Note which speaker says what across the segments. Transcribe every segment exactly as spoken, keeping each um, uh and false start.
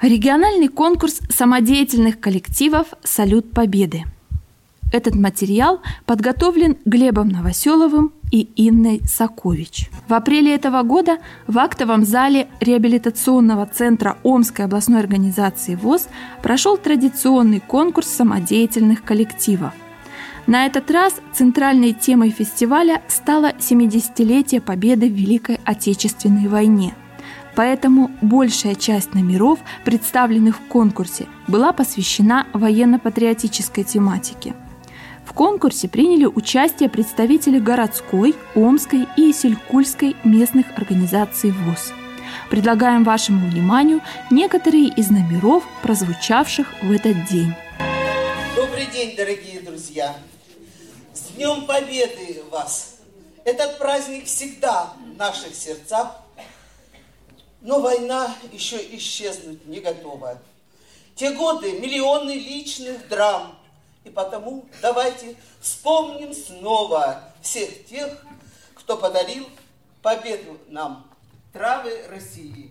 Speaker 1: Региональный конкурс самодеятельных коллективов «Салют Победы». Этот материал подготовлен Глебом Новоселовым и Инной Сакович. В апреле этого года в актовом зале реабилитационного центра Омской областной организации ВОС прошел традиционный конкурс самодеятельных коллективов. На этот раз центральной темой фестиваля стало семидесятилетие Победы в Великой Отечественной войне. Поэтому большая часть номеров, представленных в конкурсе, была посвящена военно-патриотической тематике. В конкурсе приняли участие представители городской, Омской и Исилькульской местных организаций ВОС. Предлагаем вашему вниманию некоторые из номеров, прозвучавших в этот день.
Speaker 2: Добрый день, дорогие друзья! С Днем Победы вас! Этот праздник всегда в наших сердцах, но война еще исчезнуть не готова. Те годы миллионы личных драм, и потому давайте вспомним снова всех тех, кто подарил победу нам. Травы России.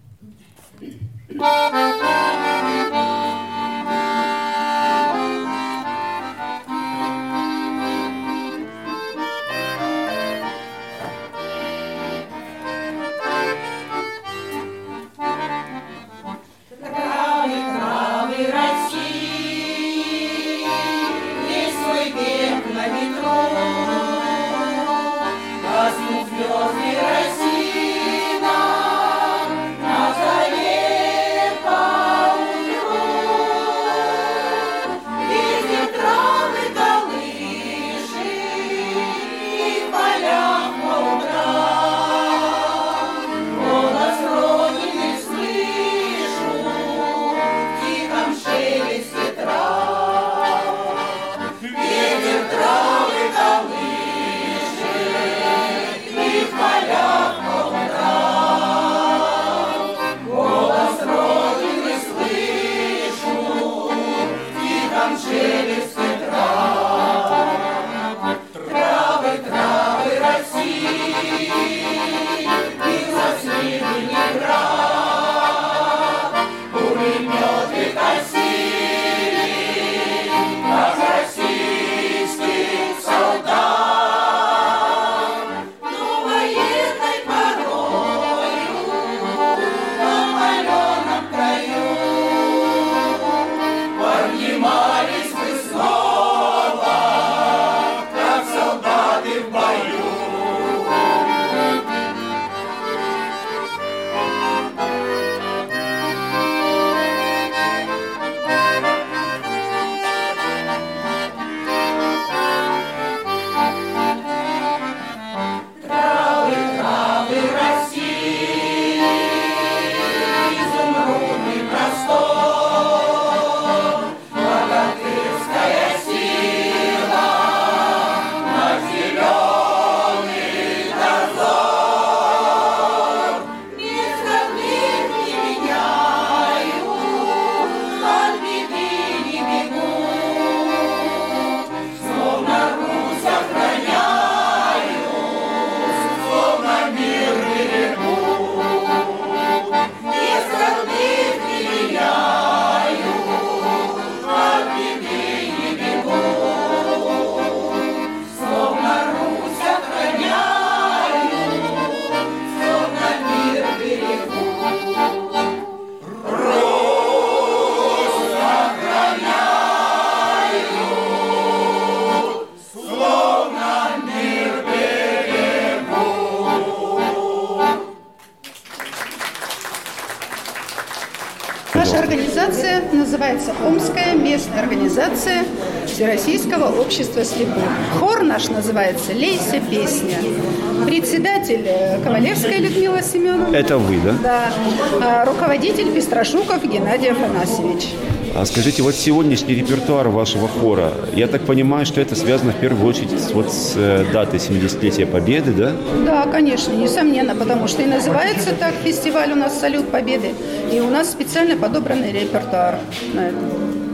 Speaker 3: Наша организация называется Омская местная организация Всероссийского общества слепых. Хор наш называется «Лейся, песня». Председатель Ковалевская Людмила Семеновна.
Speaker 4: Это вы, да?
Speaker 3: Да. А руководитель Пестрашуков Геннадий Афанасьевич.
Speaker 4: А скажите, вот сегодняшний репертуар вашего хора, я так понимаю, что это связано в первую очередь с, вот, с датой семидесятилетия Победы, да?
Speaker 3: Да, конечно, несомненно, потому что и называется так фестиваль у нас «Салют Победы», и у нас специально подобранный репертуар на это.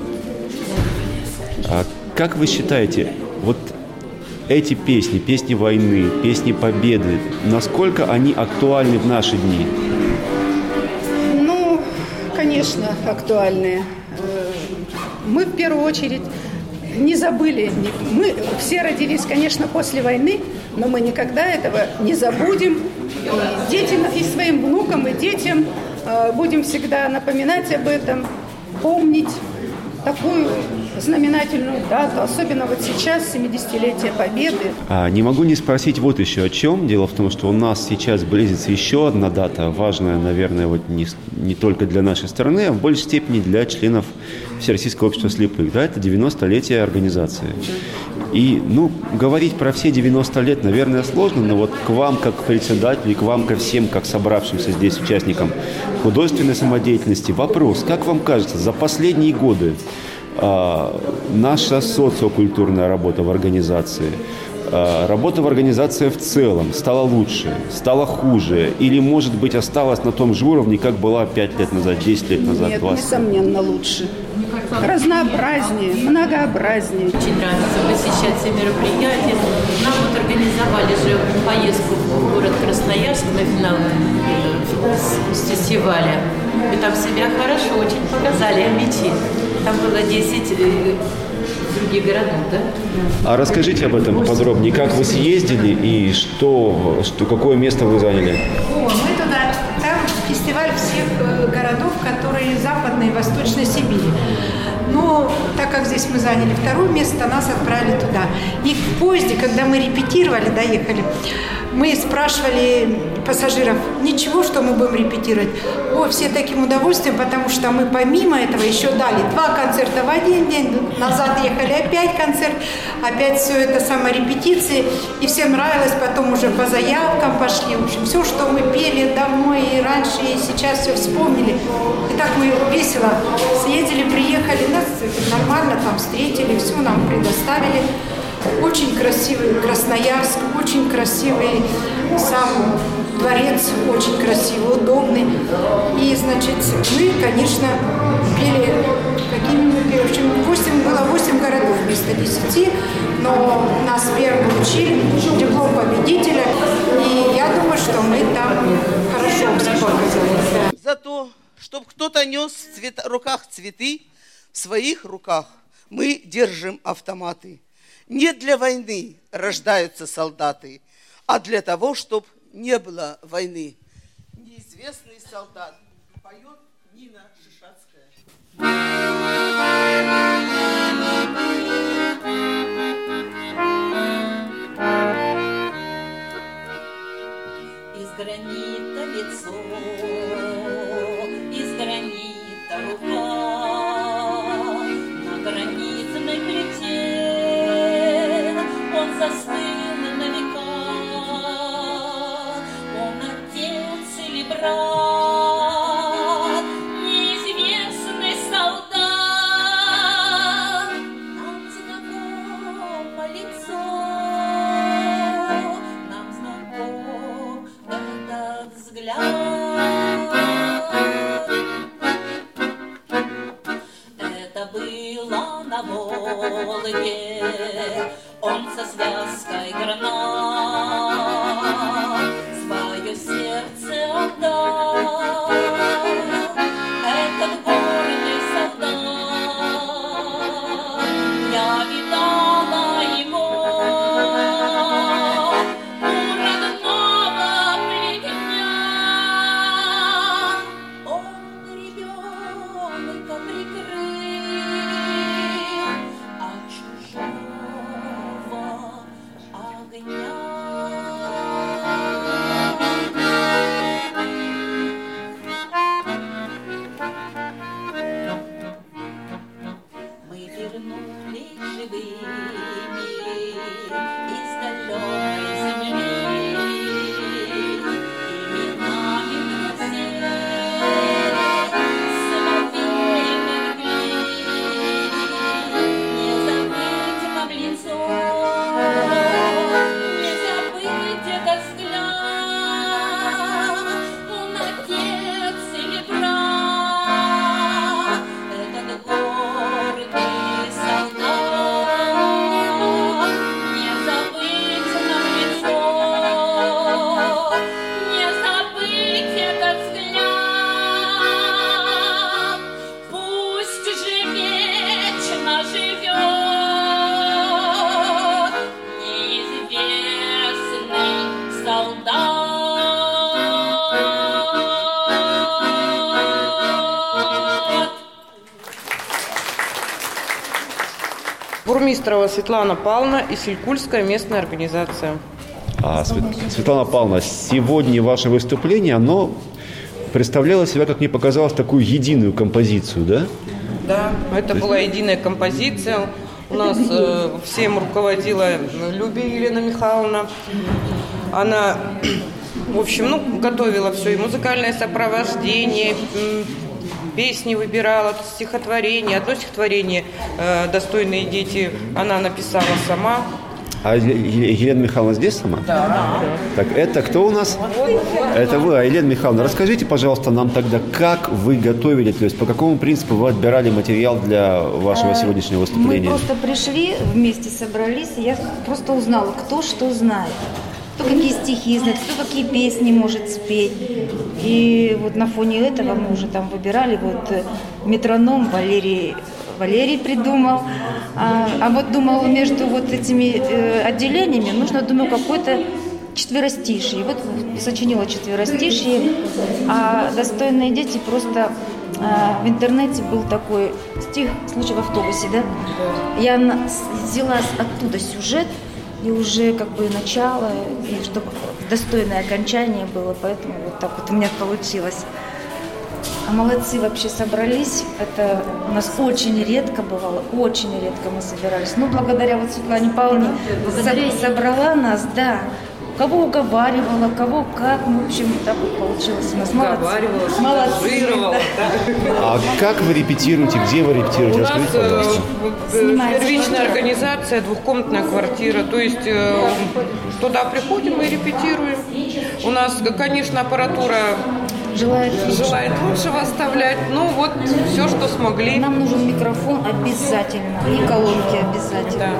Speaker 4: А как вы считаете, вот эти песни, песни войны, песни Победы, насколько они актуальны в наши дни?
Speaker 3: Ну, конечно. конечно, актуальные. Мы в первую очередь не забыли. Мы все родились, конечно, после войны, но мы никогда этого не забудем. И детям, и своим внукам, и детям будем всегда напоминать об этом, помнить такую знаменательную дату, особенно вот сейчас, семидесятилетие Победы.
Speaker 4: А, не могу не спросить вот еще о чем. Дело в том, что у нас сейчас близится еще одна дата, важная, наверное, вот не, не только для нашей страны, а в большей степени для членов Всероссийского общества слепых. Да, это девяностолетие организации. И, ну, говорить про все девяносто лет, наверное, сложно, но вот к вам, как к председателю, и к вам, ко всем, как собравшимся здесь участникам художественной самодеятельности, вопрос, как вам кажется, за последние годы а, наша социокультурная работа в организации, а, работа в организации в целом стала лучше, стала хуже, или, может быть, осталась на том же уровне, как была пять лет назад, десять лет назад,
Speaker 3: Нет,
Speaker 4: двадцать?
Speaker 3: несомненно, лучше. Разнообразнее, многообразнее.
Speaker 5: Очень нравится посещать все мероприятия. Нам вот организовали же поездку в город Красноярск на финал с фестиваля. И там себя хорошо очень показали, Амичи. Там было десять других городов, да?
Speaker 4: А расскажите об этом подробнее. Как вы съездили и что, что, какое место вы заняли?
Speaker 6: О, мы туда, там фестиваль всех городов, которые Западной и Восточной Сибири. Но так как здесь мы заняли второе место, нас отправили туда. И в поезде, когда мы репетировали, доехали, мы спрашивали пассажиров, ничего, что мы будем репетировать? О, все таким удовольствием, потому что мы помимо этого еще дали два концерта в один день, назад ехали опять концерт, опять все это саморепетиции, и всем нравилось, потом уже по заявкам пошли, в общем, все, что мы пели давно и раньше, и сейчас все вспомнили. И так мы весело съездили, приехали, нас нормально там встретили, все нам предоставили. Очень красивый Красноярск, очень красивый сам дворец, очень красивый, удобный. И, значит, мы, конечно, пели, какими мы пели, в общем, восемь, было восемь городов вместо десяти, но нас первым получили, диплом победителя, и я думаю, что мы там хорошо все показали.
Speaker 2: За то, чтобы кто-то нес в цвет... руках цветы, в своих руках мы держим автоматы. Не для войны рождаются солдаты, а для того, чтобы не было войны. Неизвестный солдат поет Нина Шишацкая.
Speaker 5: Из гранита лицо, из гранита рука, на гранитной плите он застыл на века. Он отец или брат, неизвестный солдат. Нам знакомо лицо, нам знаком этот взгляд. Это было на Волге, он со связкой гранат свое сердце отдал. Этот гордый солдат, я видала его у родного плетня. Он ребенка прикрыл от чужого огня. Мы вернулись живыми из далекой земли, именами друзей соловей берегли. Не забыть нам лицо, не забыть этот взгляд. Он отец или брат, этот гордый солдат. Не забыть нам лицо, не забыть этот взгляд.
Speaker 7: Ротмистрова Светлана Павловна, Исилькульская местная организация.
Speaker 4: А, Светлана Павловна, сегодня ваше выступление, оно представляло себя, как мне показалось, такую единую композицию, да?
Speaker 7: Да, это
Speaker 4: есть...
Speaker 7: была единая композиция. У нас э, всем руководила Любя Елена Михайловна. Она, в общем, ну, готовила все, и музыкальное сопровождение, песни выбирала, стихотворение. Одно стихотворение э, «Достойные дети» она написала сама.
Speaker 4: А Елена Михайловна здесь сама?
Speaker 7: Да.
Speaker 4: Так это кто у нас? Это вы, а Елена Михайловна, расскажите, пожалуйста, нам тогда, как вы готовили, то есть по какому принципу вы отбирали материал для вашего сегодняшнего выступления?
Speaker 8: Мы просто пришли, вместе собрались, и я просто узнала, кто что знает. Кто какие стихи знает, кто какие песни может спеть. И вот на фоне этого мы уже там выбирали вот метроном Валерий Валерий придумал. А, а вот думал, между вот этими э, отделениями нужно, думаю, какой-то четверостишие. И вот сочинила четверостишие, а «Достойные дети» просто э, в интернете был такой стих, случай в автобусе, да? Я на, взяла оттуда сюжет, и уже как бы начало, и чтобы достойное окончание было, поэтому вот так вот у меня получилось. А молодцы вообще собрались. Это у нас очень редко бывало, очень редко мы собирались. Ну, благодаря вот Светлане Павловне со- собрала нас, да. Кого уговаривала, кого как, ну, в общем, так вот получилось у нас.
Speaker 7: Уговаривала,
Speaker 8: молодцы.
Speaker 4: А как вы репетируете, где вы репетируете?
Speaker 7: У нас
Speaker 4: Расскажите,
Speaker 7: э, первичная организация, двухкомнатная квартира. То есть э, туда приходим и репетируем. У нас, конечно, аппаратура
Speaker 8: желает лучше.
Speaker 7: желает лучшего оставлять. Ну вот, все, что смогли.
Speaker 8: Нам нужен микрофон обязательно, и колонки обязательно.
Speaker 7: Да.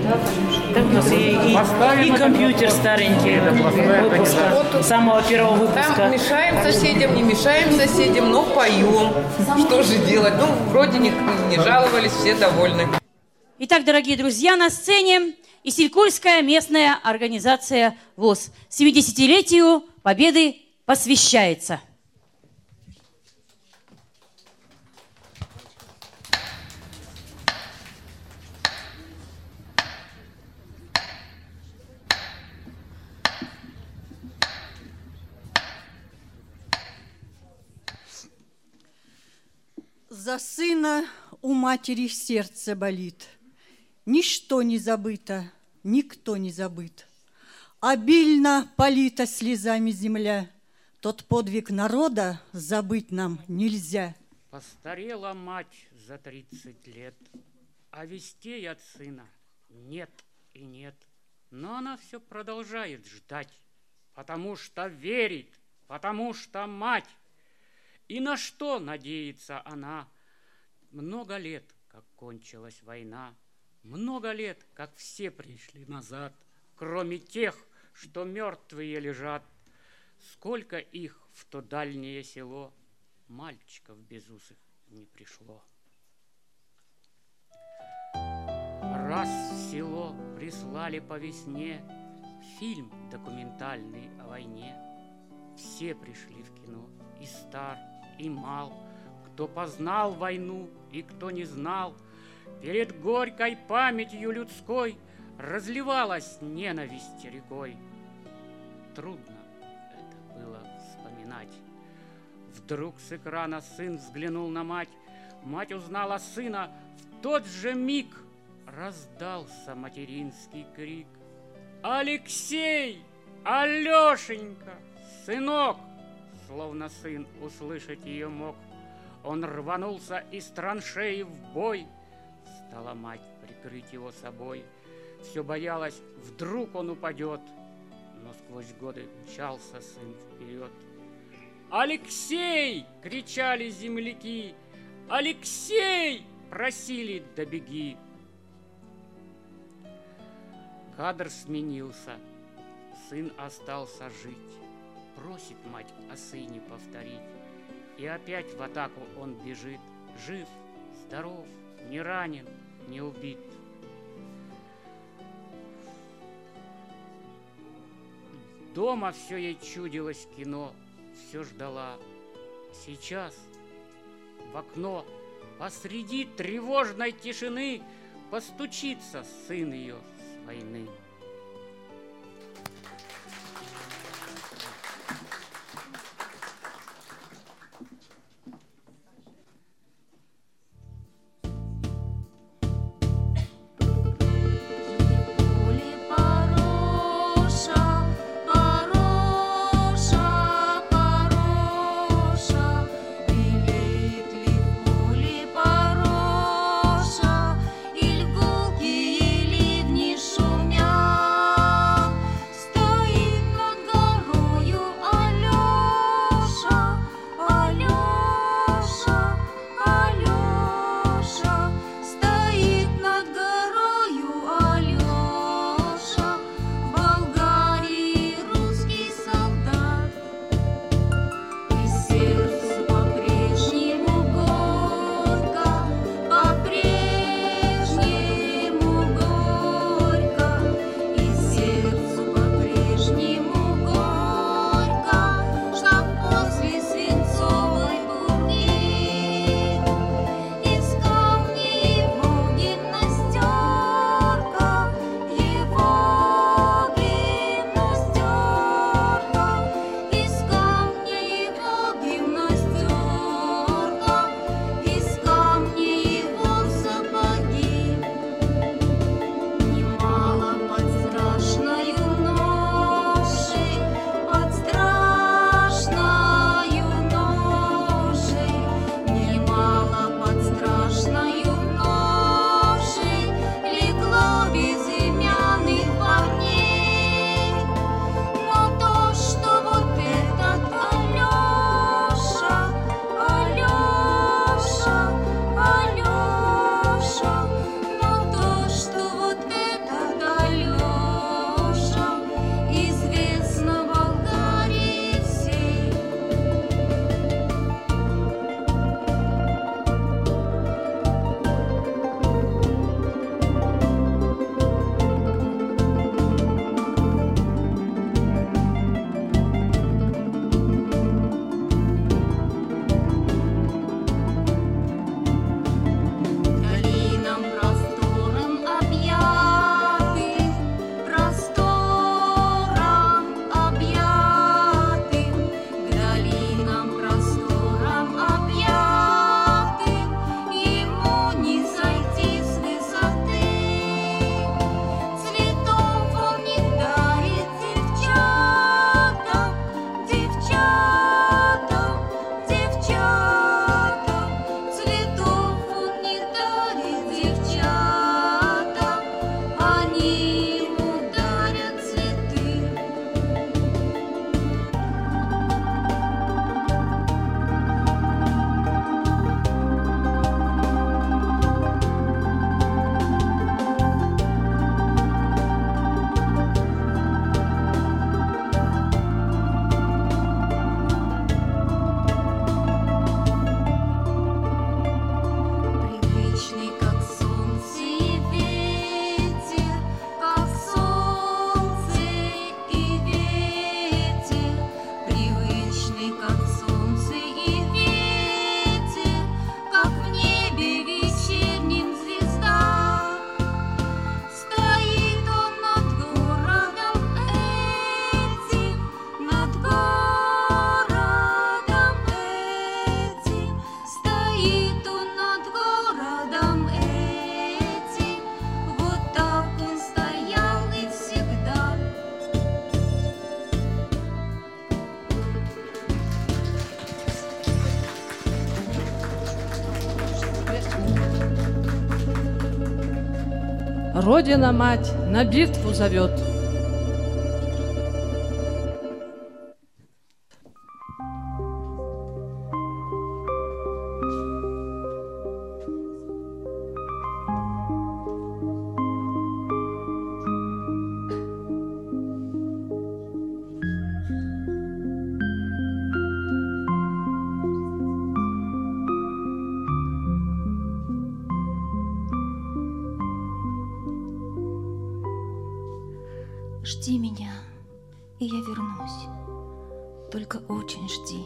Speaker 5: Так у нас и, и, и компьютер старенький выпуска, вот самого первого выпуска.
Speaker 7: Там мешаем соседям, не мешаем соседям, но поем. Что же делать? Ну, вроде не, не жаловались, все довольны.
Speaker 9: Итак, дорогие друзья, на сцене Исилькульская местная организация ВОС. семидесятилетию Победы посвящается.
Speaker 10: За сына у матери сердце болит. Ничто не забыто, никто не забыт. Обильно полита слезами земля. Тот подвиг народа забыть нам нельзя.
Speaker 11: Постарела мать за тридцать лет, а вестей от сына нет и нет. Но она все продолжает ждать, потому что верит, потому что мать. И на что надеется она? Много лет, как кончилась война, много лет, как все пришли назад, кроме тех, что мертвые лежат. Сколько их в то дальнее село, мальчиков безусых не пришло. Раз в село прислали по весне фильм документальный о войне. Все пришли в кино, и стар, и мал, кто познал войну и кто не знал. Перед горькой памятью людской разливалась ненависть рекой. Трудно это было вспоминать. Вдруг с экрана сын взглянул на мать. Мать узнала сына. В тот же миг раздался материнский крик: «Алексей! Алешенька! Сынок!» Словно сын услышать ее мог. Он рванулся из траншеи в бой. Стала мать прикрыть его собой. Все боялась, вдруг он упадет. Но сквозь годы мчался сын вперед. «Алексей!» — кричали земляки. «Алексей!» — просили: «Да беги!» Кадр сменился. Сын остался жить. Просит мать о сыне повторить. И опять в атаку он бежит. Жив, здоров, не ранен, не убит. Дома все ей чудилось кино. Все ждала. Сейчас в окно посреди тревожной тишины постучится сын ее с войны.
Speaker 12: Родина-мать на битву зовет.
Speaker 8: Жди меня, и я вернусь. Только очень жди.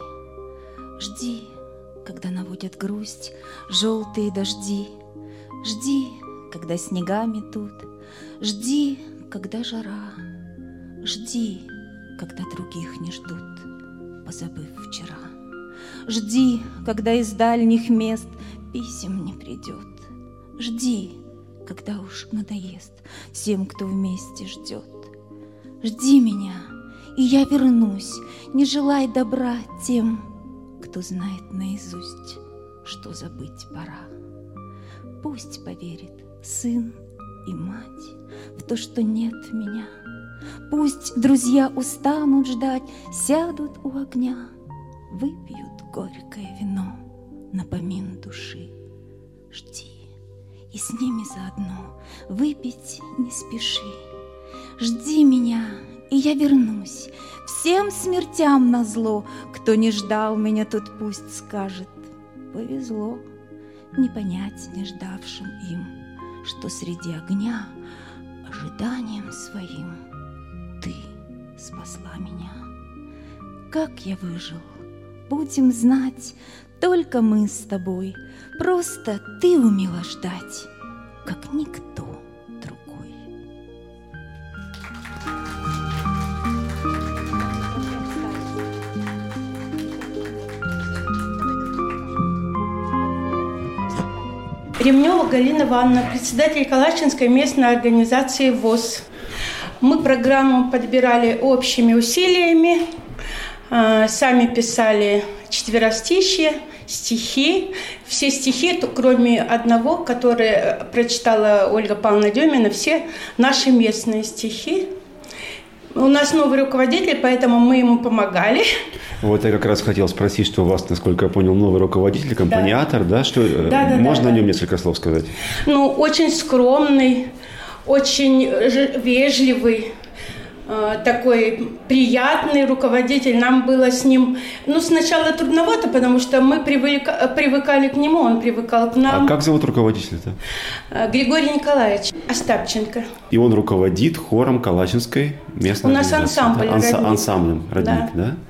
Speaker 8: Жди, когда наводят грусть желтые дожди. Жди, когда снега метут. Жди, когда жара. Жди, когда других не ждут, позабыв вчера. Жди, когда из дальних мест писем не придет. Жди, когда уж надоест всем, кто вместе ждет. Жди меня, и я вернусь, не желай добра тем, кто знает наизусть, что забыть пора. Пусть поверит сын и мать в то, что нет меня. Пусть друзья устанут ждать, сядут у огня, выпьют горькое вино напомин души. Жди, и с ними заодно выпить не спеши. Жди меня, и я вернусь, всем смертям назло. Кто не ждал меня, тот пусть скажет: повезло. Не понять не ждавшим им, что среди огня ожиданием своим ты спасла меня. Как я выжил, будем знать только мы с тобой. Просто ты умела ждать, как никто другой.
Speaker 12: Ремнева Галина Ивановна, председатель Калачинской местной организации ВОС. Мы программу подбирали общими усилиями, сами писали четверостишье, стихи. Все стихи, кроме одного, который прочитала Ольга Павловна Демина, все наши местные стихи. У нас новый руководитель, поэтому мы ему помогали.
Speaker 4: Вот я как раз хотел спросить, что у вас, насколько я понял, новый руководитель, аккомпаниатор, да? да? Что,
Speaker 12: да, да,
Speaker 4: можно
Speaker 12: да,
Speaker 4: о нем
Speaker 12: да.
Speaker 4: несколько слов сказать?
Speaker 12: Ну, очень скромный, очень вежливый, такой приятный руководитель. Нам было с ним, ну, сначала трудновато, потому что мы привыка, привыкали к нему, он привыкал к нам.
Speaker 4: А как зовут руководителя-то?
Speaker 12: Григорий Николаевич Остапченко.
Speaker 4: И он руководит хором Калачинской местной
Speaker 12: У нас
Speaker 4: организации.
Speaker 12: ансамбль
Speaker 4: Да? Анса-
Speaker 12: «Родник».
Speaker 4: Ансамблем «Родник», да. да?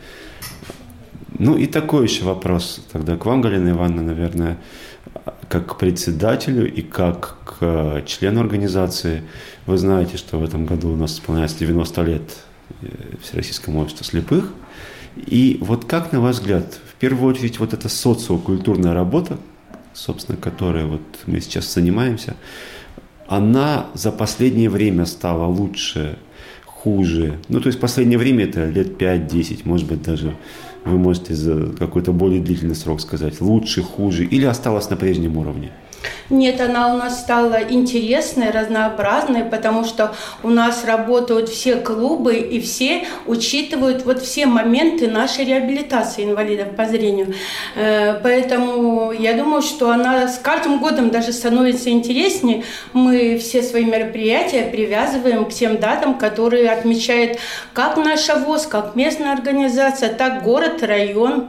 Speaker 4: Ну и такой еще вопрос тогда к вам, Галина Ивановна, наверное, как к председателю и как к члену организации. Вы знаете, что в этом году у нас исполняется девяносто лет Всероссийскому обществу слепых. И вот как, на ваш взгляд, в первую очередь вот эта социокультурная работа, собственно, которой вот мы сейчас занимаемся, она за последнее время стала лучше, хуже? Ну, то есть последнее время это лет пять-десять, может быть, даже вы можете за какой-то более длительный срок сказать, лучше, хуже, или осталась на прежнем уровне?
Speaker 12: Нет, она у нас стала интересной, разнообразной, потому что у нас работают все клубы, и все учитывают вот все моменты нашей реабилитации инвалидов по зрению. Поэтому я думаю, что она с каждым годом даже становится интереснее. Мы все свои мероприятия привязываем к тем датам, которые отмечает как наша ВОС, как местная организация, так город, район.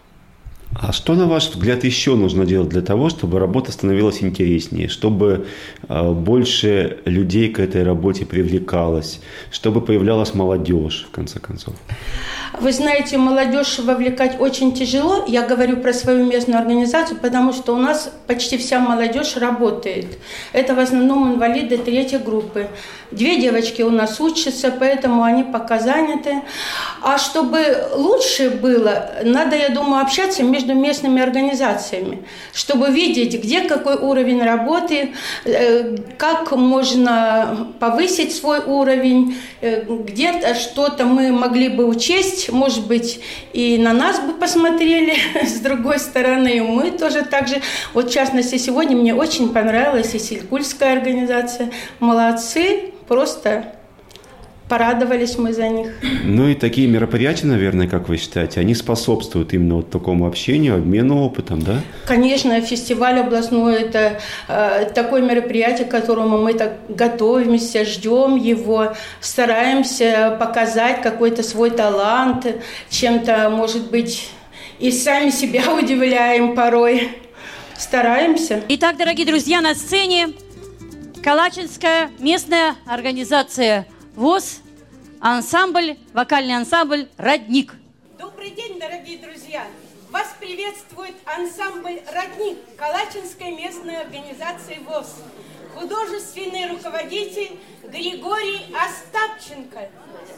Speaker 4: А что, на ваш взгляд, еще нужно делать для того, чтобы работа становилась интереснее, чтобы э, больше людей к этой работе привлекалось, чтобы появлялась молодежь, в конце концов?
Speaker 12: Вы знаете, молодежь вовлекать очень тяжело. Я говорю про свою местную организацию, потому что у нас почти вся молодежь работает. Это в основном инвалиды третьей группы. Две девочки у нас учатся, поэтому они пока заняты. А чтобы лучше было, надо, я думаю, общаться между местными организациями, чтобы видеть, где какой уровень работы, как можно повысить свой уровень, где-то что-то мы могли бы учесть, может быть, и на нас бы посмотрели с другой стороны, и мы тоже так же. Вот, в частности, сегодня мне очень понравилась и Силькульская организация. Молодцы, просто порадовались мы за них.
Speaker 4: Ну и такие мероприятия, наверное, как вы считаете, они способствуют именно вот такому общению, обмену опытом, да?
Speaker 12: Конечно, фестиваль областной – это э, такое мероприятие, к которому мы так готовимся, ждем его, стараемся показать какой-то свой талант, чем-то, может быть, и сами себя удивляем порой. Стараемся.
Speaker 9: Итак, дорогие друзья, на сцене Калачинская местная организация ВОС, ансамбль, вокальный ансамбль «Родник».
Speaker 13: Добрый день, дорогие друзья! Вас приветствует ансамбль «Родник» Калачинской местной организации ВОС. художественный руководитель Григорий Остапченко.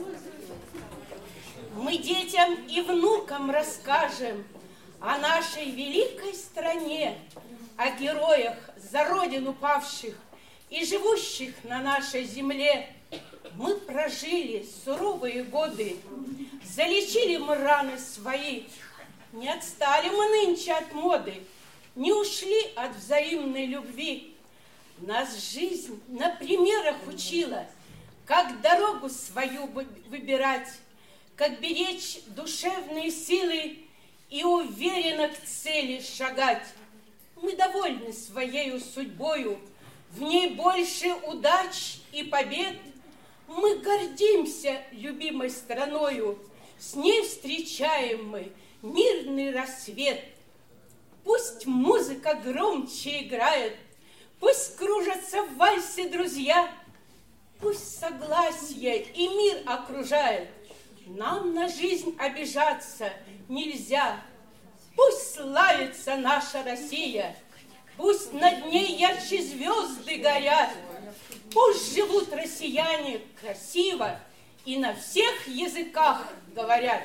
Speaker 13: Мы детям и внукам расскажем о нашей великой стране, о героях за родину павших и живущих на нашей земле. Мы прожили суровые годы, залечили мы раны свои, не отстали мы нынче от моды, не ушли от взаимной любви. Нас жизнь на примерах учила, как дорогу свою выбирать, как беречь душевные силы и уверенно к цели шагать. Мы довольны своею судьбою, в ней больше удач и побед. Мы гордимся любимой страною, с ней встречаем мы мирный рассвет. Пусть музыка громче играет, пусть кружатся в вальсе друзья, пусть согласие и мир окружает. Нам на жизнь обижаться нельзя. Пусть славится наша Россия, пусть над ней ярче звезды горят, пусть живут россияне красиво и на всех языках говорят.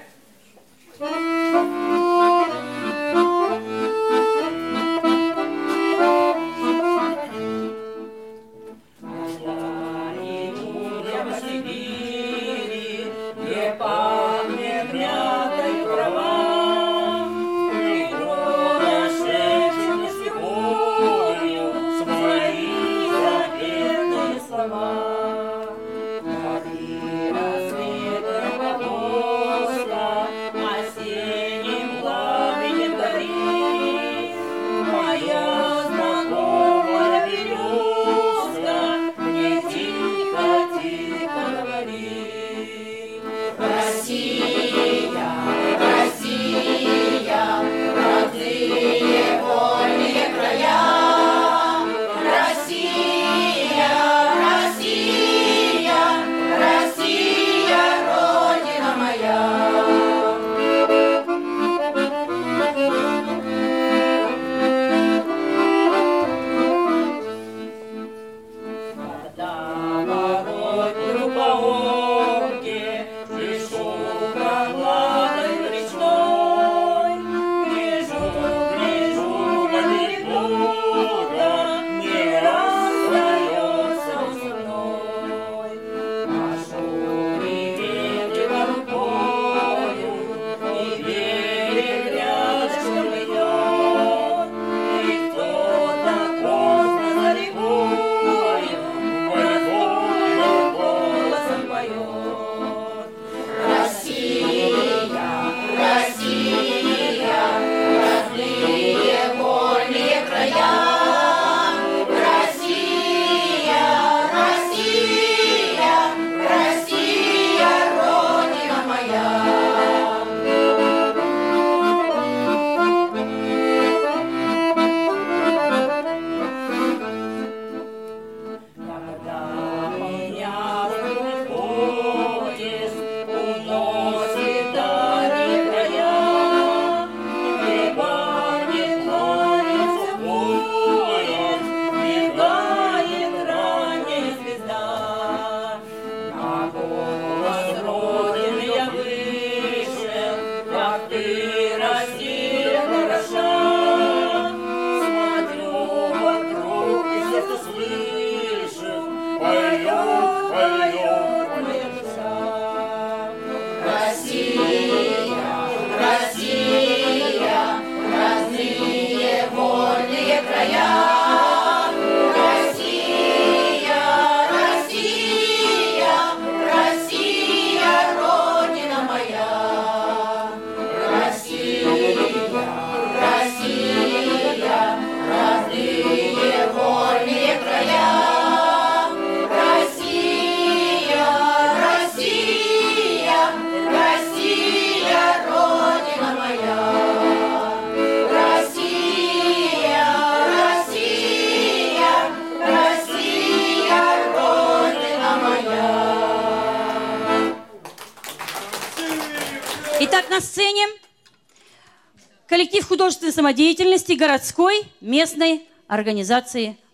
Speaker 9: Итак, на сцене коллектив художественной самодеятельности городской местной организации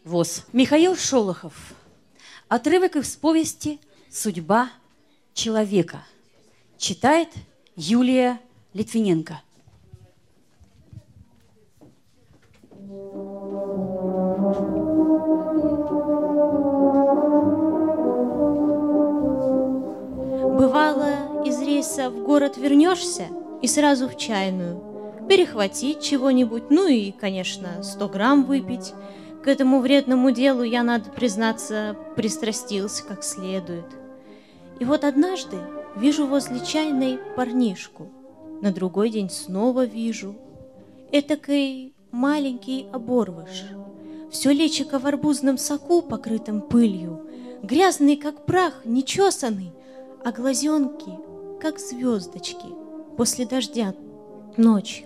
Speaker 9: ВОС. Михаил Шолохов. Отрывок из повести «Судьба человека». Читает Юлия Литвиненко.
Speaker 14: Бывало, из рейса в город вернешься и сразу в чайную. Перехватить чего-нибудь, ну и, конечно, сто грамм выпить. К этому вредному делу я, надо признаться, пристрастился как следует. И вот однажды вижу возле чайной парнишку. На другой день снова вижу. Этакой маленький оборвыш. Все личико в арбузном соку, покрытым пылью, грязный, как прах, нечесанный, а глазенки, как звездочки после дождя ночью.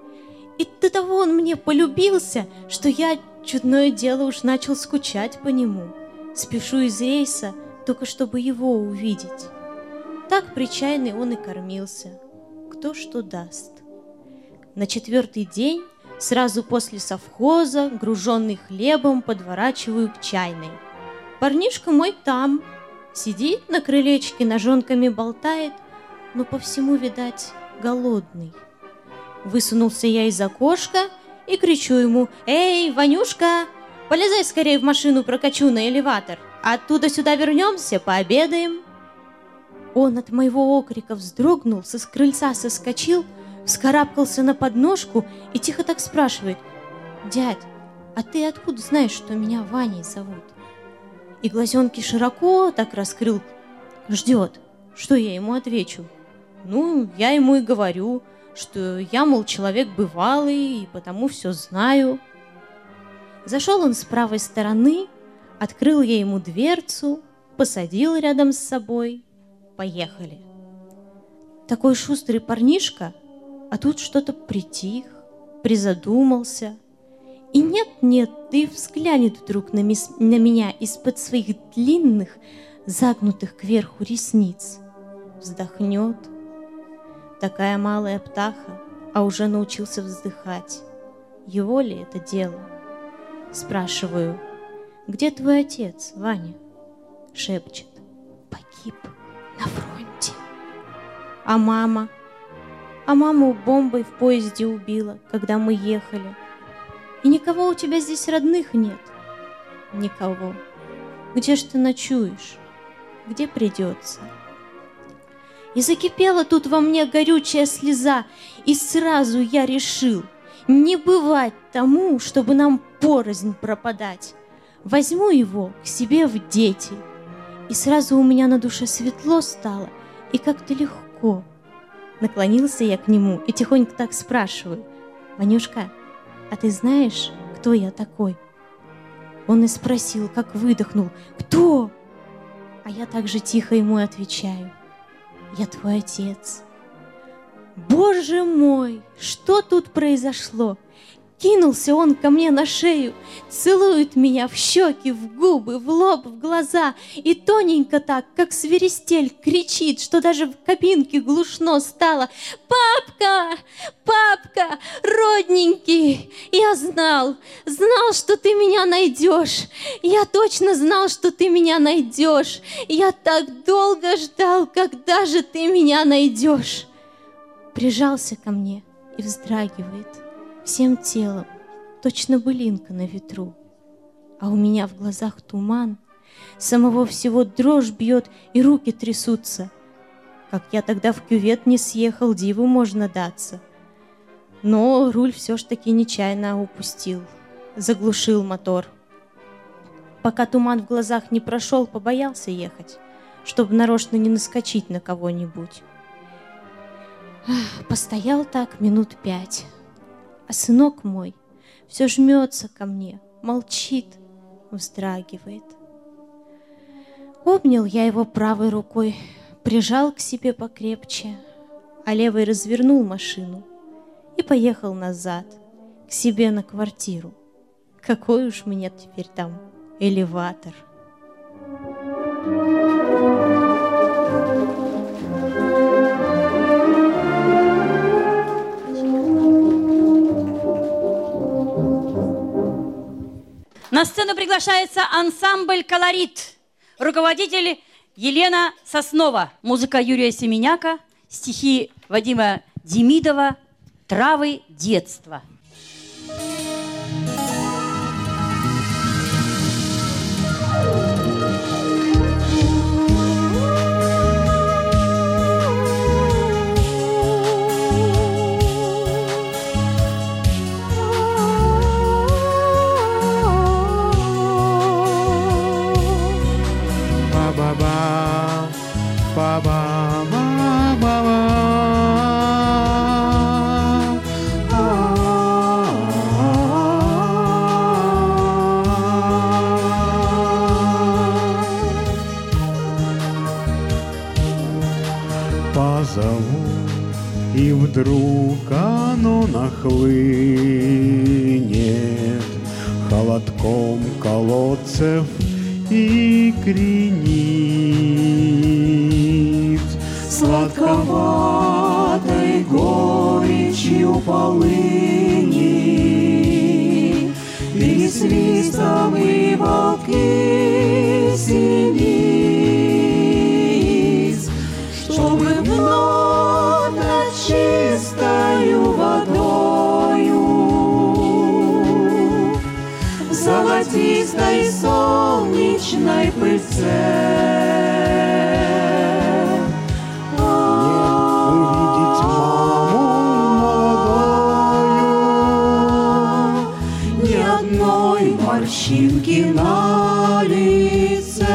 Speaker 14: И до того он мне полюбился, что я, чудное дело, уж начал скучать по нему. Спешу из рейса, только чтобы его увидеть. Так при чайной он и кормился. Кто что даст. На четвертый день, сразу после совхоза, груженный хлебом, подворачиваю к чайной. Парнишка мой там, сидит на крылечке, ножонками болтает, но по всему, видать, голодный. Высунулся я из окошка и кричу ему: «Эй, Ванюшка, полезай скорее в машину, прокачу на элеватор. Оттуда сюда вернемся, пообедаем». Он от моего окрика вздрогнул, со крыльца соскочил, вскарабкался на подножку и тихо так спрашивает: «Дядь, а ты откуда знаешь, что меня Ваней зовут?» И глазенки широко так раскрыл, ждет, что я ему отвечу. Ну, я ему и говорю, что я, мол, человек бывалый, и потому все знаю. Зашел он с правой стороны, открыл я ему дверцу, посадил рядом с собой. Поехали. Такой шустрый парнишка, а тут что-то притих, призадумался. И нет-нет, да и взглянет вдруг на, мис- на меня из-под своих длинных, загнутых кверху ресниц. Вздохнет. Такая малая птаха, а уже научился вздыхать. Его ли это дело? Спрашиваю: «Где твой отец, Ваня?» Шепчет: «Погиб на фронте». «А мама?» «А маму бомбой в поезде убила, когда мы ехали». «И никого у тебя здесь родных нет?» «Никого». «Где ж ты ночуешь? Где придется?» И закипела тут во мне горючая слеза, и сразу я решил: не бывать тому, чтобы нам порознь пропадать. Возьму его к себе в дети. И сразу у меня на душе светло стало, и как-то легко. Наклонился я к нему и тихонько так спрашиваю: «Ванюшка, а ты знаешь, кто я такой?» Он и спросил, как выдохнул: «Кто?» А я также тихо ему отвечаю: «Я твой отец». Боже мой, что тут произошло? Кинулся он ко мне на шею, целует меня в щеки, в губы, в лоб, в глаза, и тоненько так, как свиристель, кричит, что даже в кабинке глушно стало: «Папка! Папка! Родненький! Я знал, знал, что ты меня найдешь! Я точно знал, что ты меня найдешь! Я так долго ждал, когда же ты меня найдешь!» Прижался ко мне и вздрагивает всем телом, точно былинка на ветру. А у меня в глазах туман, самого всего дрожь бьет и руки трясутся. Как я тогда в кювет не съехал, диву можно даться. Но руль все ж таки нечаянно упустил, заглушил мотор. Пока туман в глазах не прошел, побоялся ехать, чтобы нарочно не наскочить на кого-нибудь. Постоял так минут пять. А сынок мой все жмется ко мне, молчит, вздрагивает. Обнял я его правой рукой, прижал к себе покрепче, а левой развернул машину и поехал назад, к себе на квартиру. Какой уж у меня теперь там элеватор.
Speaker 9: На сцену приглашается ансамбль «Колорит». Руководитель Елена Соснова. Музыка Юрия Семеняка. Стихи Вадима Демидова. «Травы детства».
Speaker 15: Ba-ba-ba, ba-ba-ba-ba-ba. Позову, и вдруг оно нахлынет холодком колодцев и крениц, сладковатой горечью полыни, пересвистом и волки синиц, чтобы вновь над чистою водою в золотистой солнечной пыльце увидеть маму молодую, ни одной морщинки на лице.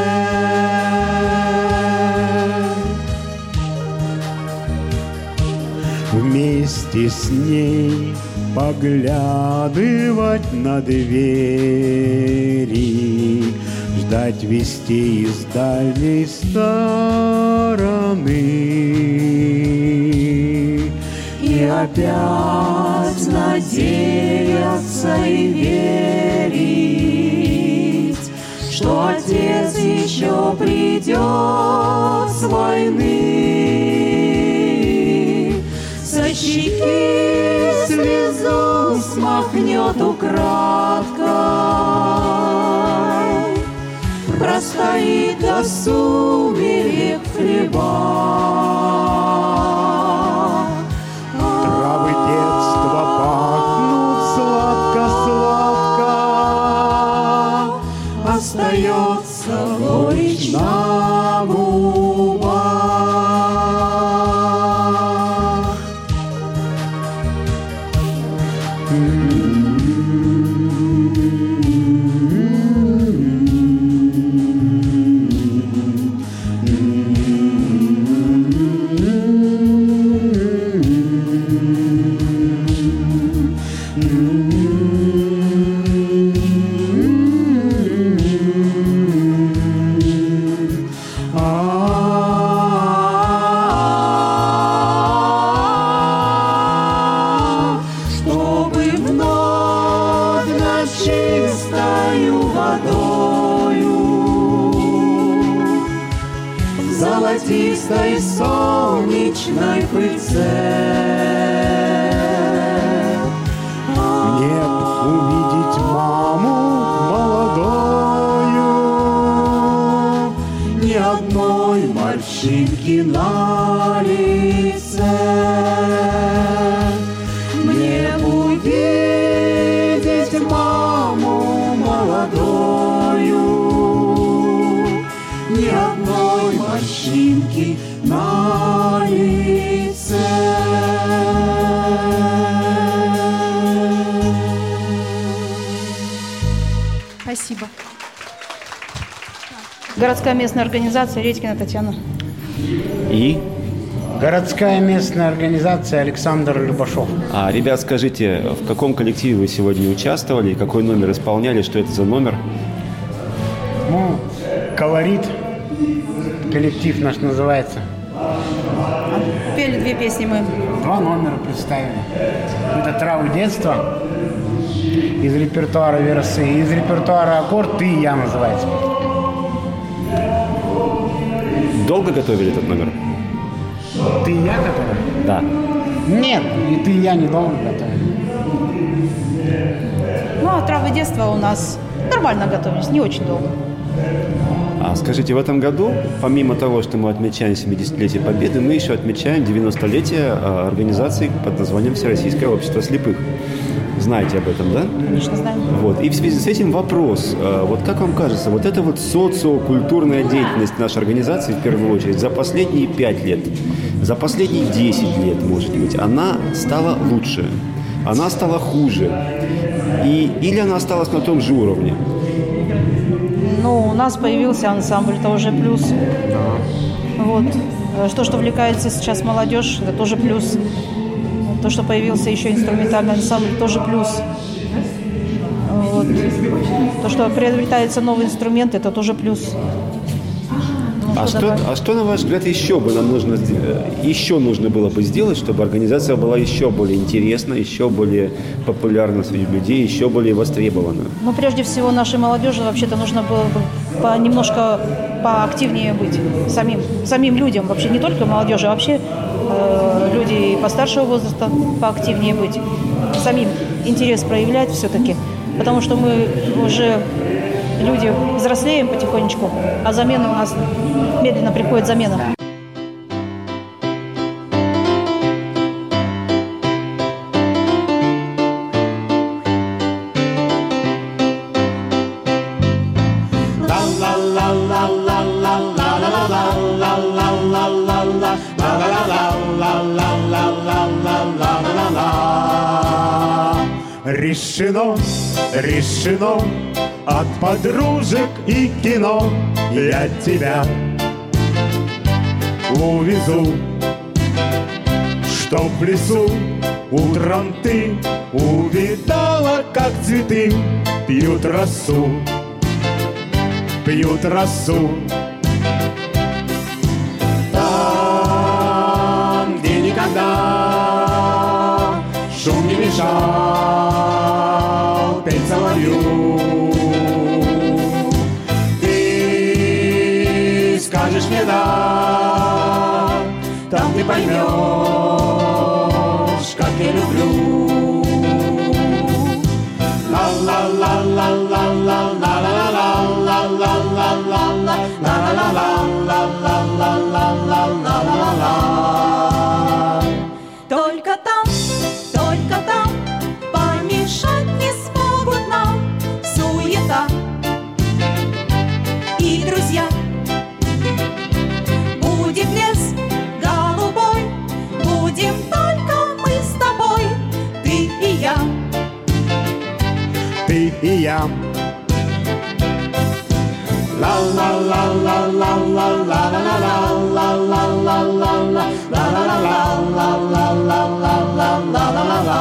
Speaker 15: Вместе с ней поглядывать на двери, ждать вестей из дальней стороны и опять надеяться и верить, что отец еще придет с войны, со щеки слезу смахнет украдкой, простоит до сумерек в хлебах. Травы детства пахнут сладко-сладко, остается горечь на губах. Золотистой солнечной пыльце мне увидеть маму молодую, ни одной морщинки на лице. Мне увидеть маму молодую, ни одной морщинки на лице.
Speaker 3: Спасибо. Городская местная организация Редькина Татьяна.
Speaker 4: И?
Speaker 16: Городская местная организация Александр Любашов.
Speaker 4: А, ребят, скажите, в каком коллективе вы сегодня участвовали, какой номер исполняли, что это за номер?
Speaker 16: Ну, «Колорит», коллектив наш называется.
Speaker 3: Пели две песни мы.
Speaker 16: Два номера представили. Это «Травы детства» из репертуара «Версы», из репертуара «Аккорд» «Ты и я» называется.
Speaker 4: Долго готовили этот номер?
Speaker 16: «Ты и я» который?
Speaker 4: Да.
Speaker 16: Нет, и «Ты и я» недолго готовили.
Speaker 3: Ну, а «Травы детства» у нас
Speaker 17: Нормально готовились, не очень долго.
Speaker 4: А скажите, в этом году, помимо того, что мы отмечаем семидесятилетие Победы, мы еще отмечаем девяностолетие организации под названием Всероссийское общество слепых. Знаете об этом, да?
Speaker 17: Конечно, знаем.
Speaker 4: Вот. И в связи с этим вопрос. Вот как вам кажется, вот эта вот социокультурная деятельность нашей организации, в первую очередь, за последние пять лет, за последние десять лет, может быть, она стала лучше, она стала хуже, и, или она осталась на том же уровне?
Speaker 17: Ну, у нас появился ансамбль, это уже плюс. Вот. То, что увлекается сейчас молодежь, это тоже плюс. То, что появился еще инструментальный ансамбль, тоже плюс. Вот. То, что приобретается новый инструмент, это тоже плюс. Ну,
Speaker 4: а,
Speaker 17: что
Speaker 4: что, а что, на ваш взгляд, еще бы нам нужно, еще нужно было бы сделать, чтобы организация была еще более интересна, еще более популярна среди людей, еще более востребована?
Speaker 17: Ну, прежде всего, нашей молодежи вообще-то нужно было бы по, немножко поактивнее быть самим, самим людям, вообще не только молодежи, а вообще э, люди постаршего возраста поактивнее быть, самим интерес проявлять все-таки, потому что мы уже люди взрослеем потихонечку, а замена у нас медленно приходит замена.
Speaker 15: Решено, решено, от подружек и кино я тебя увезу, чтоб в лесу утром ты увидала, как цветы пьют росу, пьют росу. Там, где никогда шум не мешал петь соловью, ты скажешь мне да, там ты поймешь, как я люблю.
Speaker 18: Только там, только там помешать не смогут нам суета и друзья. Будет лес голубой, будем только мы с тобой, ты и я.
Speaker 15: Ты и я. La la la la la la la la la la la la la la la la la.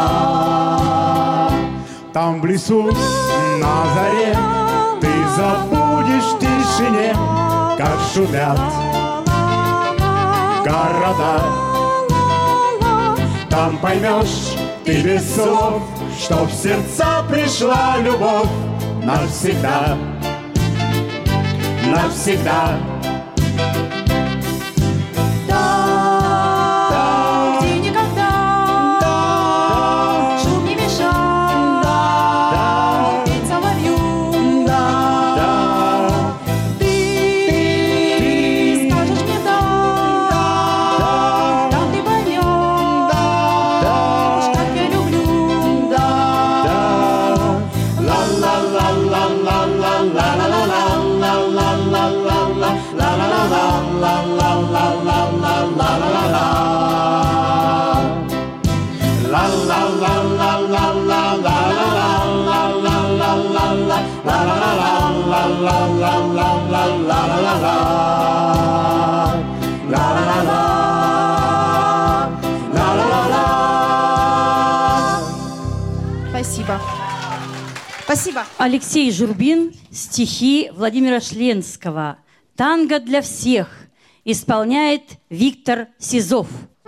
Speaker 15: Там в лесу на заре ты забудешь в тишине, как шумят города. Там поймешь ты без слов, что в сердца пришла любовь навсегда, навсегда.
Speaker 18: Там, где никогда шум не мешал петь соловью, ты скажешь мне да, там ты поймешь, как я люблю.
Speaker 17: Спасибо. Спасибо.
Speaker 9: Алексей Журбин, стихи Владимира Шленского. «Танго для всех» исполняет Виктор Сизов.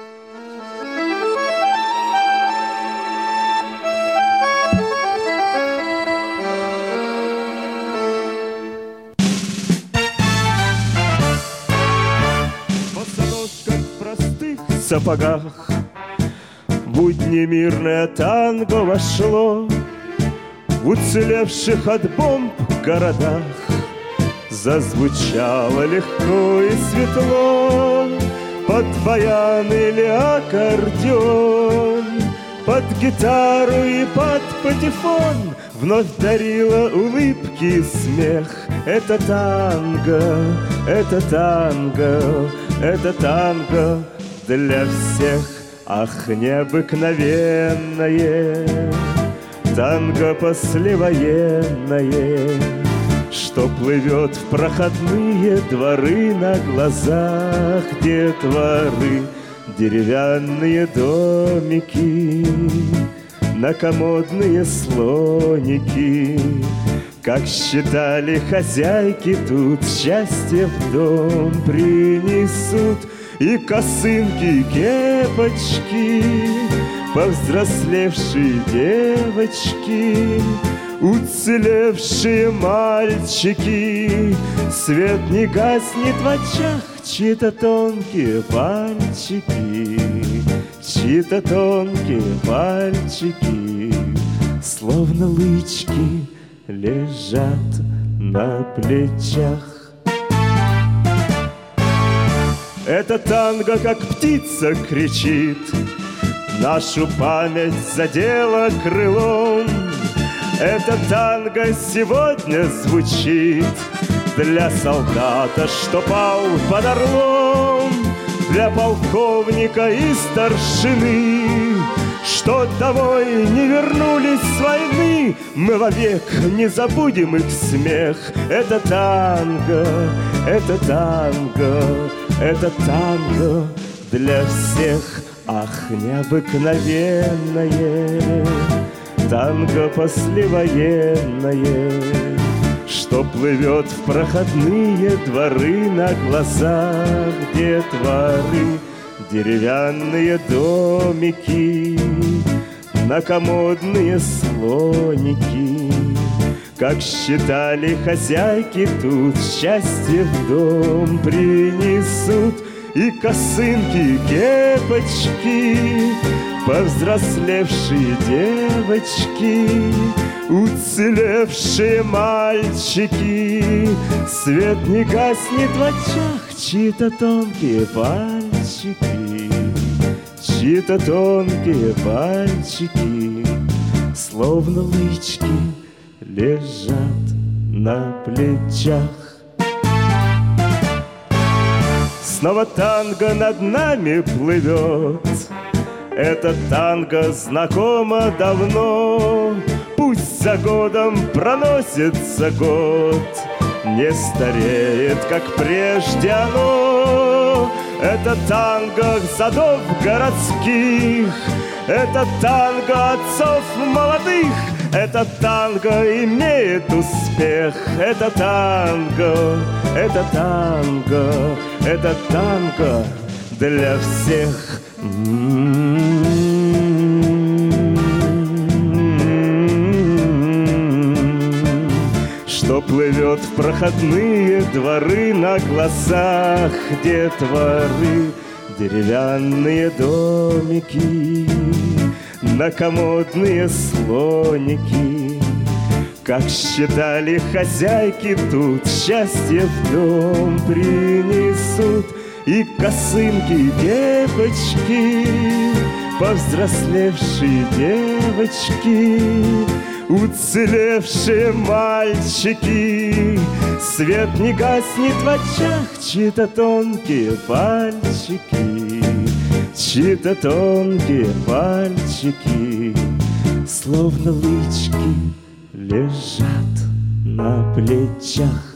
Speaker 19: Босоножка в простых сапогах в будни мирное танго вошло, в уцелевших от бомб городах зазвучало легко и светло, под баян или аккордеон, под гитару и под патефон вновь дарила улыбки и смех. Это танго, это танго, это танго для всех. Ах, необыкновенное танго послевоенное, что плывет в проходные дворы на глазах детворы. Деревянные домики, новомодные слоники, как считали хозяйки, тут счастье в дом принесут. И косынки, и кепочки, повзрослевшие девочки, уцелевшие мальчики. Свет не гаснет в очах, чьи-то тонкие пальчики, чьи-то тонкие пальчики, словно лычки, лежат на плечах. Это танго, как птица, кричит, нашу память задела крылом. Это танго сегодня звучит для солдата, что пал под Орлом, для полковника и старшины, что домой не вернулись с войны. Мы вовек не забудем их смех. Это танго, это танго, это танго для всех. Ах, необыкновенное танго послевоенное, что плывет в проходные дворы на глазах детворы. Деревянные домики, новомодные слоники, как считали хозяйки, тут счастье в дом принесут. И косынки, и кепочки, повзрослевшие девочки, уцелевшие мальчики. Свет не гаснет в очах, чьи-то тонкие пальчики, чьи-то тонкие пальчики, словно лычки, лежат на плечах. Снова танго над нами плывет, это танго знакомо давно. Пусть за годом проносится год, не стареет, как прежде оно. Это танго задов городских, это танго отцов молодых. Это танго имеет успех, это танго, это танго, это танго для всех. Что плывет в проходные дворы на глазах детворы. Деревянные домики, новомодные слоники, как считали хозяйки, тут счастье в дом принесут. И косынки, и кепочки, повзрослевшие девочки, уцелевшие мальчики. Свет не гаснет в очах, чьи-то тонкие пальчики, чьи-то тонкие пальчики, словно лычки, лежат на плечах.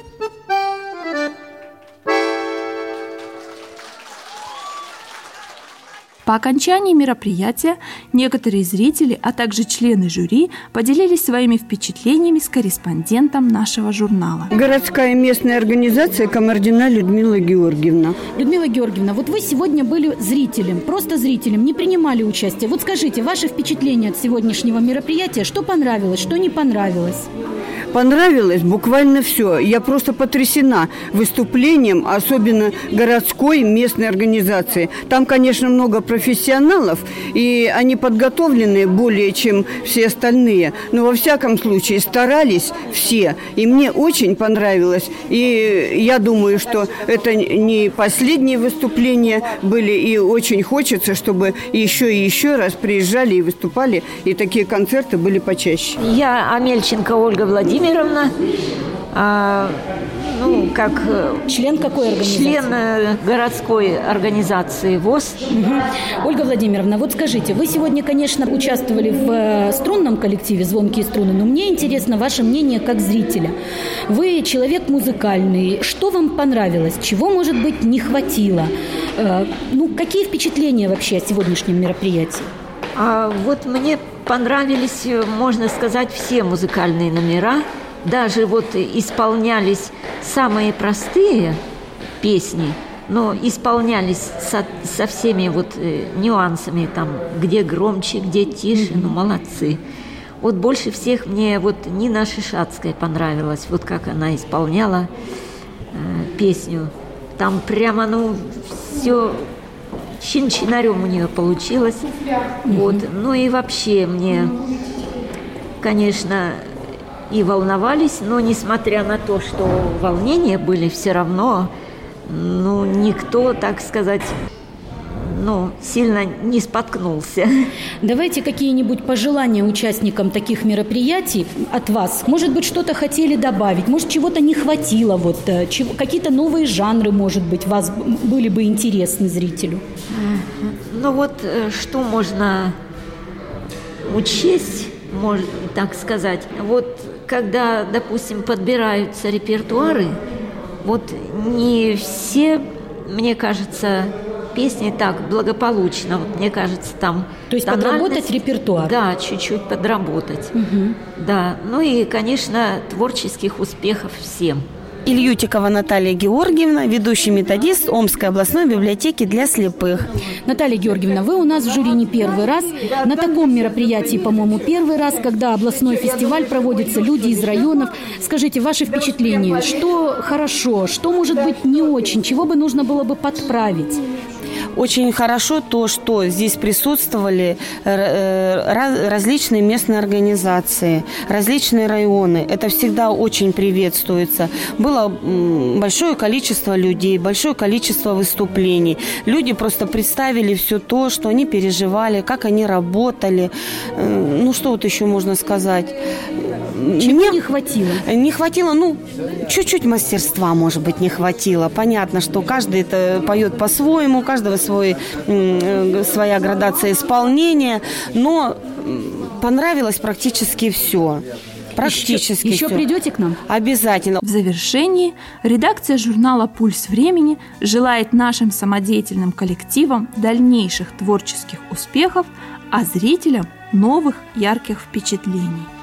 Speaker 1: По окончании мероприятия некоторые зрители, а также члены жюри поделились своими впечатлениями с корреспондентом нашего журнала.
Speaker 20: Городская местная организация Комардина Людмила Георгиевна.
Speaker 21: Людмила Георгиевна, вот вы сегодня были зрителем, просто зрителем, не принимали участие. Вот скажите, ваши впечатления от сегодняшнего мероприятия, что понравилось, что не понравилось?
Speaker 20: понравилось буквально все. Я просто потрясена выступлением, особенно городской местной организации. Там, конечно, много профессионалов, и они подготовлены более, чем все остальные. Но, во всяком случае, старались все. И мне очень понравилось. И я думаю, что это не последние выступления были, и очень хочется, чтобы еще и еще раз приезжали и выступали, и такие концерты были почаще.
Speaker 6: Я Амельченко Ольга Владимировна, а, ну, как
Speaker 21: член какой организации?
Speaker 6: Член городской организации ВОС.
Speaker 21: Угу. Ольга Владимировна, вот скажите, вы сегодня, конечно, участвовали в струнном коллективе «Звонкие струны», но мне интересно ваше мнение как зрителя. Вы человек музыкальный. Что вам понравилось? Чего, может быть, не хватило? Ну, какие впечатления вообще о сегодняшнем мероприятии?
Speaker 6: А вот мне понравились, можно сказать, все музыкальные номера. Даже вот исполнялись самые простые песни, но исполнялись со, со всеми вот э, нюансами, там, где громче, где тише, ну, молодцы. Вот больше всех мне вот Нина Шишацкая понравилась, вот как она исполняла э, песню. Там прямо, ну, все чин-чинарем у нее получилось. Вот. Ну и вообще мне, конечно, и волновались, но несмотря на то, что волнения были, все равно, ну, никто, так сказать, ну, сильно не споткнулся.
Speaker 21: Давайте какие-нибудь пожелания участникам таких мероприятий от вас. Может быть, что-то хотели добавить, может, чего-то не хватило, вот, чего, какие-то новые жанры, может быть, вас были бы интересны зрителю.
Speaker 6: Ну вот, что можно учесть, можно так сказать, вот, когда, допустим, подбираются репертуары, вот не все, мне кажется, песни так благополучно. Вот, мне кажется, там...
Speaker 21: То есть подработать репертуар?
Speaker 6: Да, чуть-чуть подработать.
Speaker 21: Угу.
Speaker 6: Да, ну и, конечно, творческих успехов всем.
Speaker 22: Ильютикова Наталья Георгиевна, ведущий методист Омской областной библиотеки для слепых.
Speaker 21: Наталья Георгиевна, вы у нас в жюри не первый раз. На таком мероприятии, по-моему, первый раз, когда областной фестиваль проводится, люди из районов. Скажите, ваши впечатления, что хорошо, что, может быть, не очень, чего бы нужно было бы подправить?
Speaker 22: Очень хорошо то, что здесь присутствовали различные местные организации, различные районы. Это всегда очень приветствуется. Было большое количество людей, большое количество выступлений. Люди просто представили все то, что они переживали, как они работали. Ну, что вот еще можно сказать?
Speaker 21: Чего Мне не хватило?
Speaker 22: Не хватило, ну, чуть-чуть мастерства, может быть, не хватило. Понятно, что каждый это поет по-своему, у каждого свой, своя градация исполнения, но понравилось практически все. Практически
Speaker 21: Еще, еще
Speaker 22: все.
Speaker 21: придете к нам?
Speaker 22: Обязательно.
Speaker 1: В завершении редакция журнала «Пульс времени» желает нашим самодеятельным коллективам дальнейших творческих успехов, а зрителям новых ярких впечатлений.